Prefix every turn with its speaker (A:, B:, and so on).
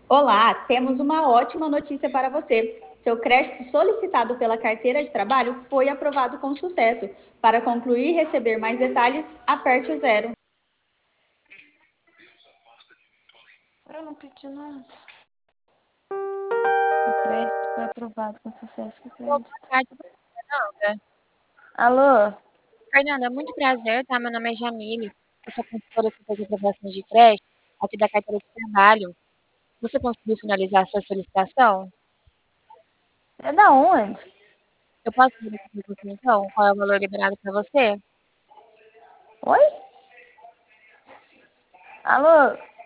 A: Olá, temos uma ótima notícia para você. Seu crédito solicitado pela carteira de trabalho foi aprovado com sucesso. Para concluir e receber mais detalhes, aperte o zero.
B: Eu não pedi nada. O crédito foi aprovado com sucesso. Que
C: Boa
B: crédito?
C: tarde, Fernanda.
B: Alô?
C: Fernanda, muito prazer, tá? Meu nome é Jamile. Eu sou consultora de aprovações de crédito aqui da carteira de trabalho. Você conseguiu finalizar a sua solicitação?
B: É da onde?
C: Eu posso verificar com você, então, qual é o valor liberado para você?
B: Oi? Alô?